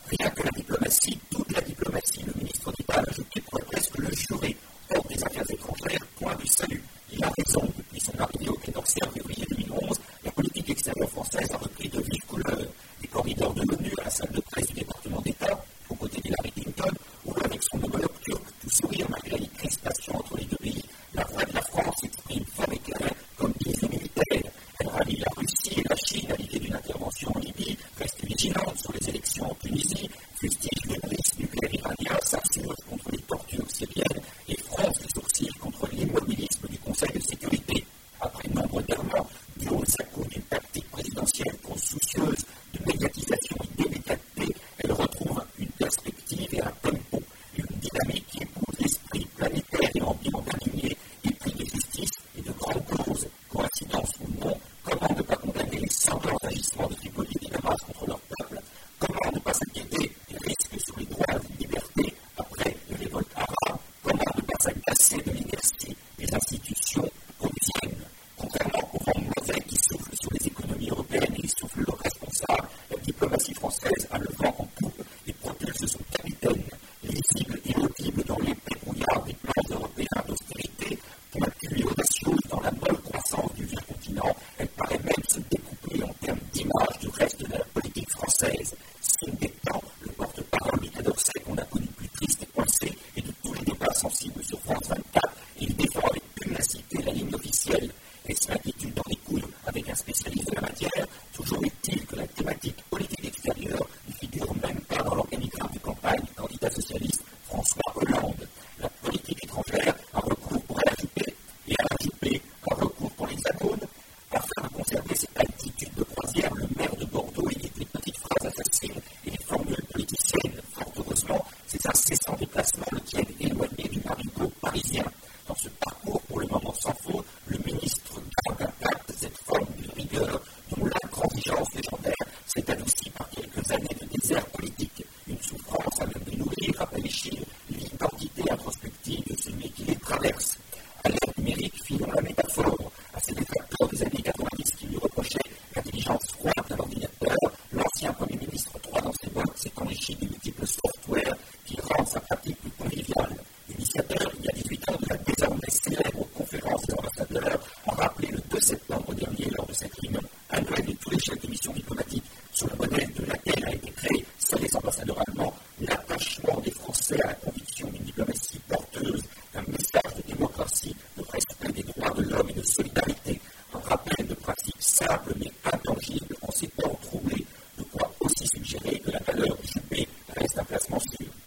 Rien que la diplomatie, toute la diplomatie, le ministre d'État a ajouté pourrait presque le jurer. Hors des affaires étrangères, point du salut. Il a raison. Depuis son arrivée au Quai d'Orsay en février 2011, la politique extérieure française a repris de vives couleurs. Des corridors de l'ONU à la salle de presse du département d'État, aux côtés d'Hillary Clinton, ou avec son homologue turc, tout sourire malgré les crispations entre les deux pays, la voix de la France exprime fort et clair comme disent les militaires. Elle rallie la Russie et la Chine à l'idée d'une intervention en Libye, reste vigilante sur les élections en Tunisie, fustige les risques nucléaires iraniens, s'assure contre les tortures syriennes et fronce les sourcils contre l'immobilisme du Conseil de sécurité. Après nombre d'errements, du haut de sa cour d'une tactique présidentielle consciencieuse de médiatisation et d'efficacité, elle retrouve une perspective et un tempo, une dynamique qui épouse l'esprit planétaire et ambiant d'animé, épris de justice et de grandes causes. Coïncidence ou non, comment ne pas condamner les sanglants agissements de Tripoli et de Damas contre leur peuple? Comment ne pas s'inquiéter des risques sur les droits et les libertés après les révoltes arabes? Comment ne pas s'agacer de l'inertie des institutions onusiennes? Contrairement au vent mauvais qui souffle sur les économies européennes et les souffle leurs responsables, la diplomatie française a le vent en poupe et propulse son capitaine, lisible et audible dans l'épais brouillard des plans européens d'austérité, pointue et audacieuse dans la molle croissance du vieux continent. Elle paraît même se découper en termes d'image du reste de la politique française. Signe des temps, le porte-parole du Quai d'Orsay qu'on a connu plus triste et coincé et de tous les débats sensibles sur France 24, il défend avec pugnacité la ligne officielle. Est-ce l'inquiétude dans les couilles avec un spécialiste de la matière? Toujours est-il que la thématique politique extérieure ne figure même pas dans l'organigramme de campagne du candidat socialiste François Hollande. La politique étrangère a recours pour l'AJP et à l'AJP a recours pour l'Hexagone. Afin de conserver cette altitude de croisière, le maire de Bordeaux évite les petites phrases assassines et les formules politiciennes. Fort heureusement, ces incessants déplacements le tiennent éloigné du marigot parisien. Dans ce parcours, pour le moment sans faute, le ministre garde intacte cette forme de rigueur dont l'intransigeance légendaire s'est adoucie par quelques années de désert politique. Une souffrance à même de nourrir, rappelle Échille, l'identité introspective de celui qui les traverse. À l'ère numérique, filons la métaphore. À ses détracteurs des années 90 qui lui reprochaient l'intelligence froide d'un ordinateur, l'ancien Premier ministre, droit dans ses bottes, s'est enrichi de multiples softwares qui rendent sa pratique plus conviviale. L'initiateur, il y a 18 ans, de la désormais célèbre conférence des ambassadeurs, a rappelé le 2 septembre dernier lors de cette réunion annuelle de tous les chefs de mission diplomatique sur le modèle de laquelle a été créée. Seuls les ambassadeurs